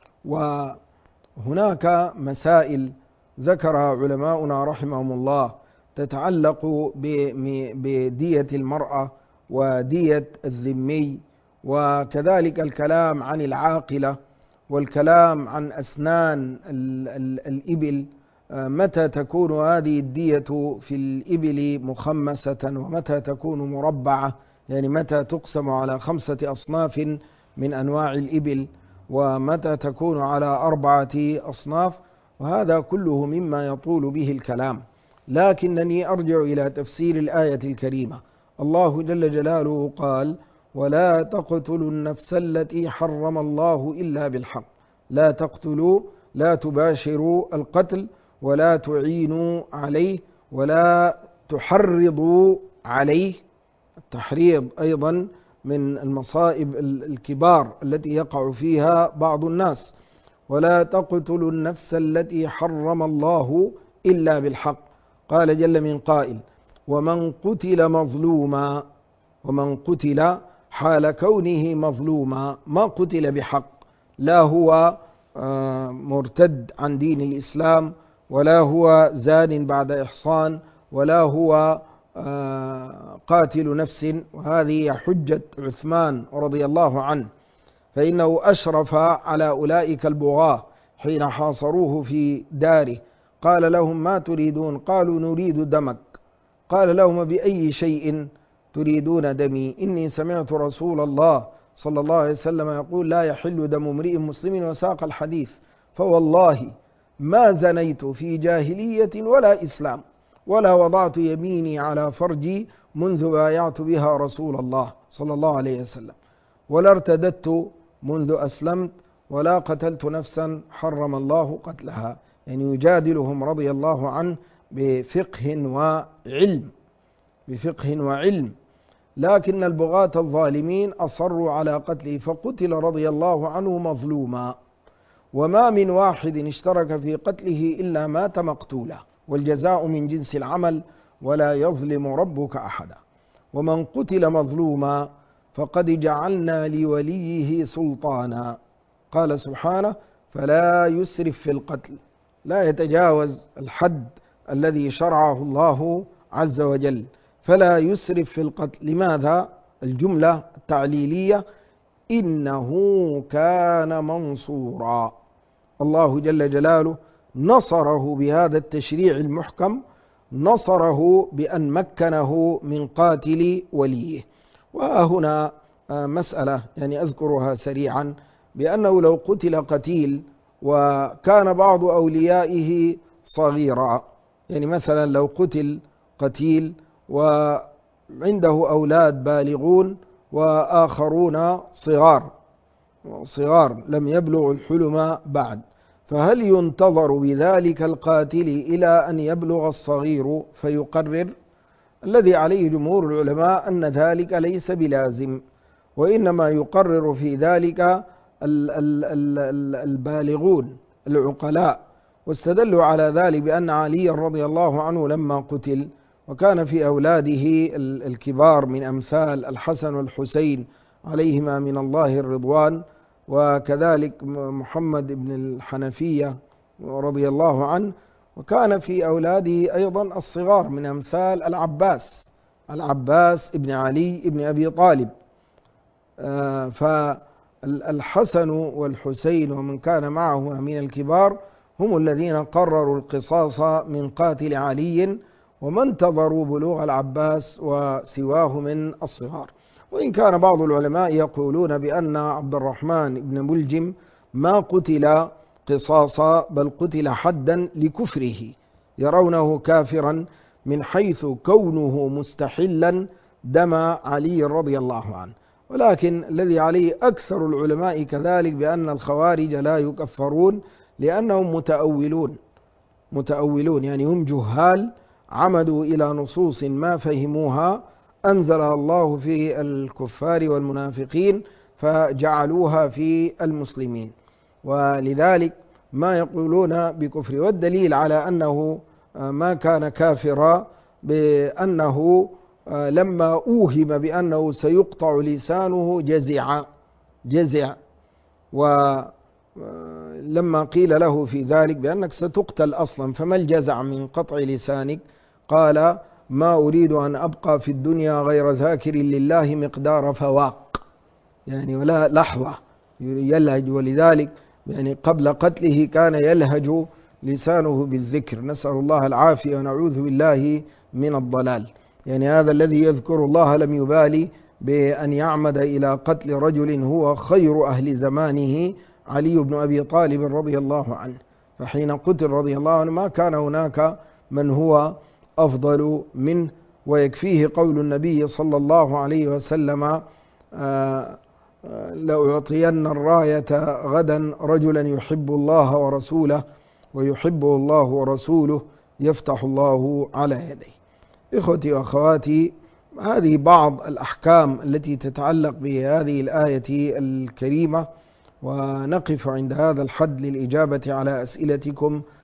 وهناك مسائل ذكرها علماؤنا رحمهم الله تتعلق بدية المرأة ودية الذمي، وكذلك الكلام عن العاقلة والكلام عن أسنان الإبل، متى تكون هذه الدية في الإبل مخمسة ومتى تكون مربعة، يعني متى تقسم على 5 أصناف من أنواع الإبل ومتى تكون على 4 أصناف، وهذا كله مما يطول به الكلام. لكنني أرجع إلى تفسير الآية الكريمة. الله جل جلاله قال ولا تقتلوا النفس التي حرم الله إلا بالحق، لا تقتلوا، لا تباشروا القتل ولا تعينوا عليه ولا تحرضوا عليه. التحريض أيضا من المصائب الكبار التي يقع فيها بعض الناس. ولا تقتلوا النفس التي حرم الله إلا بالحق. قال جل من قائل ومن قتل حال كونه مظلوما، ما قتل بحق، لا هو مرتد عن دين الإسلام ولا هو زان بعد إحصان ولا هو قاتل نفس، وهذه حجة عثمان رضي الله عنه، فإنه أشرف على أولئك البغاة حين حاصروه في داره. قال لهم ما تريدون؟ قالوا نريد دمك. قال لهم بأي شيء تريدون دمي؟ إني سمعت رسول الله صلى الله عليه وسلم يقول لا يحل دم امرئ مسلم، وساق الحديث. فوالله ما زنيت في جاهلية ولا إسلام ولا وضعت يميني على فرجي منذ بايعت بها رسول الله صلى الله عليه وسلم، ولا ارتدت منذ أسلمت، ولا قتلت نفسا حرم الله قتلها. يعني يجادلهم رضي الله عنه بفقه وعلم. لكن البغاة الظالمين أصروا على قتله فقتل رضي الله عنه مظلوما. وما من واحد اشترك في قتله إلا مات مقتولا، والجزاء من جنس العمل ولا يظلم ربك أحدا. ومن قتل مظلوما فقد جعلنا لوليه سلطانا. قال سبحانه فلا يسرف في القتل، لا يتجاوز الحد الذي شرعه الله عز وجل، فلا يسرف في القتل. لماذا؟ الجملة التعليلية إنه كان منصورا. الله جل جلاله نصره بهذا التشريع المحكم، نصره بأن مكنه من قاتل وليه. وهنا مسألة يعني أذكرها سريعا، بأنه لو قتل قتيل وكان بعض أوليائه صغيرا، يعني مثلا لو قتل قتيل وعنده أولاد بالغون وآخرون صغار لم يبلغوا الحلم بعد، فهل ينتظر بذلك القاتل إلى أن يبلغ الصغير فيقرر؟ الذي عليه جمهور العلماء أن ذلك ليس بلازم، وإنما يقرر في ذلك البالغون العقلاء. واستدلوا على ذلك بأن علي رضي الله عنه لما قتل وكان في أولاده الكبار من أمثال الحسن والحسين عليهما من الله الرضوان، وكذلك محمد بن الحنفية رضي الله عنه، وكان في أولاده أيضا الصغار من أمثال العباس ابن علي ابن أبي طالب. فالحسن والحسين ومن كان معهما من الكبار هم الذين قرروا القصاص من قاتل علي، وما انتظروا بلوغ العباس وسواه من الصغار. وإن كان بعض العلماء يقولون بأن عبد الرحمن بن ملجم ما قتل قصاصا بل قتل حدا لكفره، يرونه كافرا من حيث كونه مستحلا دم علي رضي الله عنه. ولكن الذي عليه أكثر العلماء كذلك بأن الخوارج لا يكفرون، لأنهم متأولون، يعني هم جهال عمدوا إلى نصوص ما فهموها أنزلها الله في الكفار والمنافقين فجعلوها في المسلمين، ولذلك ما يقولون بكفر. والدليل على أنه ما كان كافرا بأنه لما أوهم بأنه سيقطع لسانه جزع، ولما قيل له في ذلك بأنك ستقتل أصلا فما الجزع من قطع لسانك، قال ما أريد أن أبقى في الدنيا غير ذاكر لله مقدار فواق، يعني ولا لحظة يلهج. ولذلك يعني قبل قتله كان يلهج لسانه بالذكر، نسأل الله العافية ونعوذ بالله من الضلال. يعني هذا الذي يذكر الله لم يبالي بأن يعمد إلى قتل رجل هو خير أهل زمانه علي بن أبي طالب رضي الله عنه. فحين قتل رضي الله عنه ما كان هناك من هو أفضل منه. ويكفيه قول النبي صلى الله عليه وسلم لأعطين الراية غدا رجلا يحب الله ورسوله ويحبه الله ورسوله يفتح الله على يديه. إخوتي وأخواتي، هذه بعض الأحكام التي تتعلق بهذه الآية الكريمة، ونقف عند هذا الحد للإجابة على أسئلتكم.